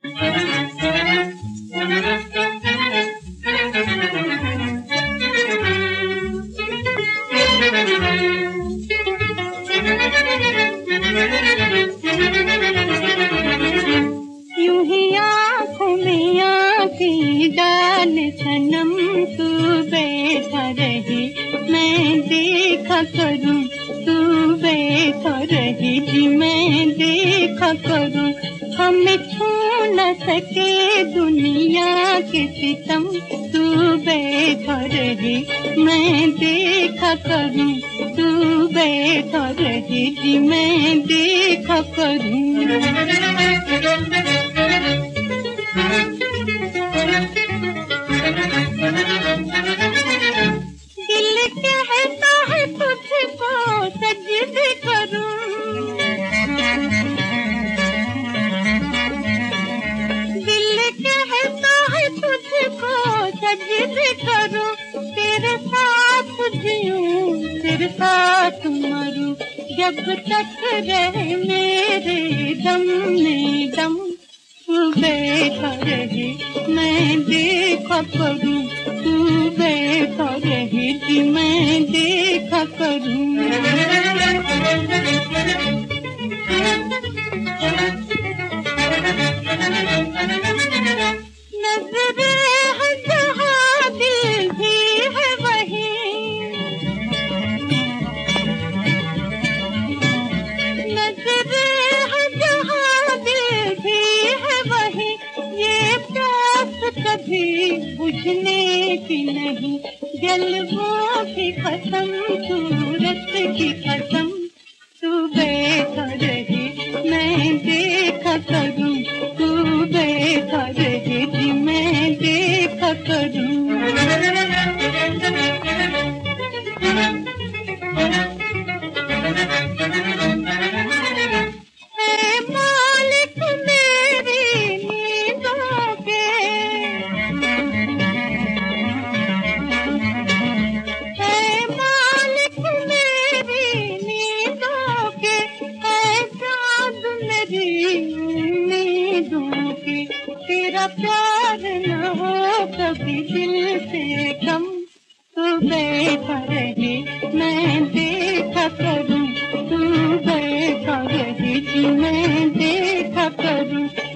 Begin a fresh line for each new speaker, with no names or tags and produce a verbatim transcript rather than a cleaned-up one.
यूं ही आँखों में आँखें डाल सनम तू बैठा रही, मैं देखा करूँ तू बैठा रही जी, मैं देखा करूँ। हमें छू न सके दुनिया के सितम, तू बैठा रही, मैं देखा करूँ तू बैठा रही जी, मैं देखा करूँ। दिल कहता है तुझको सजदे करूं, दिल कहता है तुझको सजदे करूं, तेरे साथ जीऊं तेरे साथ मरूं, जब तक रहे मेरे दम में दम, तू बैठा रहे मैं देखा करूं, तू बैठा रहे जी, मैं देखा करूं। नजरे है जहाँ दिल भी है वही, नजरे है जहाँ दिल भी है वही, ये प्यास कभी बुझने की नहीं, जलवों की कसम सूरत की कसम, तू बैठा रहे मैं देखा करूं, तू बैठा रहे जी, मैं देखा करूं। ऐ मालिक मेरी नींदों के, ऐ मालिक मेरी नींदों के, ऐ चाँद मेरी उम्मीदों के, तेरा प्यार न हो कभी दिल से कम, तू बैठा रहे मैं देखा करूं, तू बैठा रहे जी, मैं देखा करूं।